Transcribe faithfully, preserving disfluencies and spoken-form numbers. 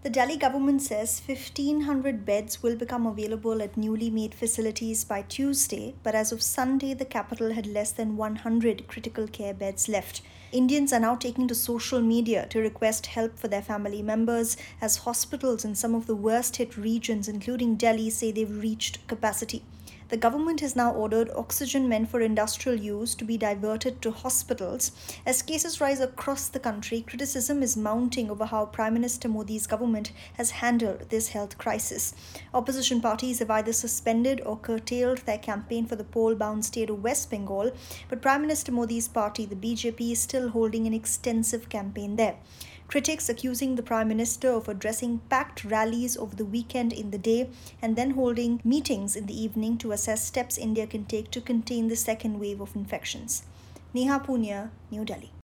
The Delhi government says fifteen hundred beds will become available at newly made facilities by Tuesday, but as of Sunday, the capital had less than one hundred critical care beds left. Indians are now taking to social media to request help for their family members, as hospitals in some of the worst hit regions, including Delhi, say they've reached capacity. The government has now ordered oxygen meant for industrial use to be diverted to hospitals. As cases rise across the country, criticism is mounting over how Prime Minister Modi's government has handled this health crisis. Opposition parties have either suspended or curtailed their campaign for the poll-bound state of West Bengal, but Prime Minister Modi's party, the B J P, is still holding an extensive campaign there. Critics accusing the Prime Minister of addressing packed rallies over the weekend in the day and then holding meetings in the evening to assess steps India can take to contain the second wave of infections. Neha Punia, New Delhi.